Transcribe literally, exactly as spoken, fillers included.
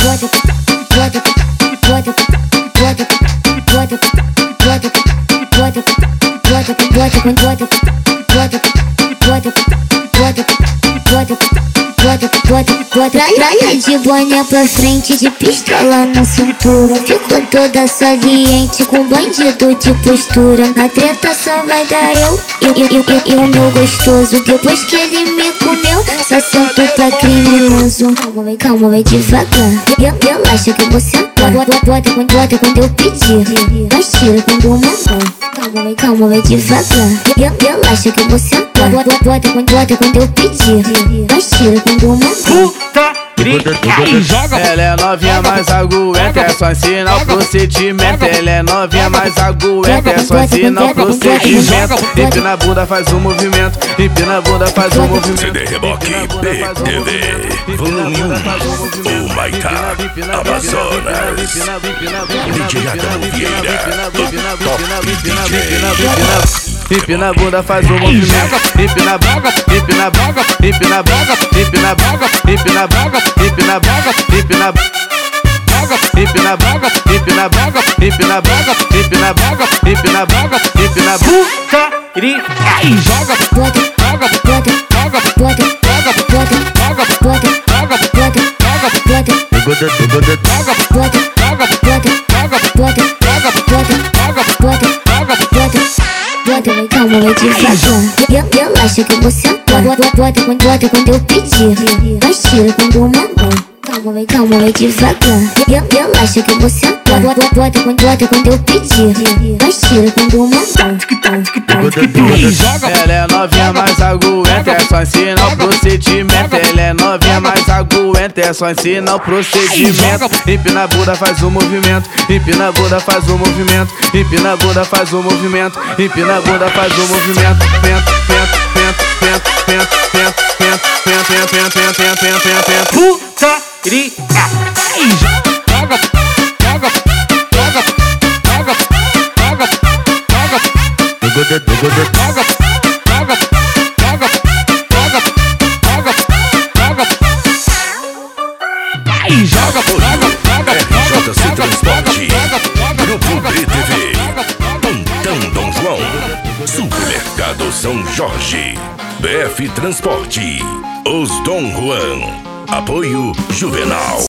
Traia de boné pra frente, de pistola na cintura. Ficou toda saliente, com bandido de postura. A treta só vai dar eu e, e, e, e o meu gostoso. Depois que ele me comeu, só sento pra criminoso. Calma, vai, calma, vai devagar. Relaxa que eu vou sentar. Bota, bota, bota quando eu pedir, mas tira quando eu mandar. Calma, vai, calma, vai devagar. Relaxa que eu vou sentar. Bota, bota, bota quando eu pedir, mas tira quando eu mandar. Joga. Ela é novinha mais aguenta, é só ensinar o procedimento. Ela é novinha mais aguenta, é só ensinar o procedimento. Empina a bunda, faz um movimento. Empina a bunda, faz um movimento. C D Reboque B T V Volume um. Oh my God, Amazonas. D J Adão Vieira, o top D J. Empina a bunda, faz um movimento. Empina a bunda, empina a bunda, empina a bunda, empina a bunda, empina a bunda, empina a bunda, empina a bunda, empina a bunda, empina a bunda, empina a bunda, empina a bunda, empina a bunda, empina a bunda. Aí joga, joga, joga, joga, joga, joga, joga, joga, joga, joga, joga, joga, calma, vai devagar. Relaxa que eu vou sentar. Bota, bota, bota quando eu pedir, mas tira quando eu mandar. Calma, vai, calma, vai devagar. Relaxa que eu vou sentar. Bota, bota, bota quando eu pedir, mas tira quando eu mandar. Ela é novinha mais aguenta, é só ensinar o procedimento. Ela é novinha mais aguenta, é só ensinar o procedimento. Empina a bunda, faz um movimento. Empina a bunda, faz um movimento. Empina a bunda, faz um movimento. Empina a bunda, faz um movimento. Penta, penta, penta, penta, penta, penta, penta, penta, penta, penta, penta, penta, penta. Putaria. Aí joga, joga, joga, joga, joga, joga, joga, joga, joga, joga, joga, joga, joga. Aí joga, joga, joga, R J C Transporte, Grupo B T V, Pontão Dom João, Supermercado São Jorge, B F Transporte, Os Dom Juan, Apoio Juvenal.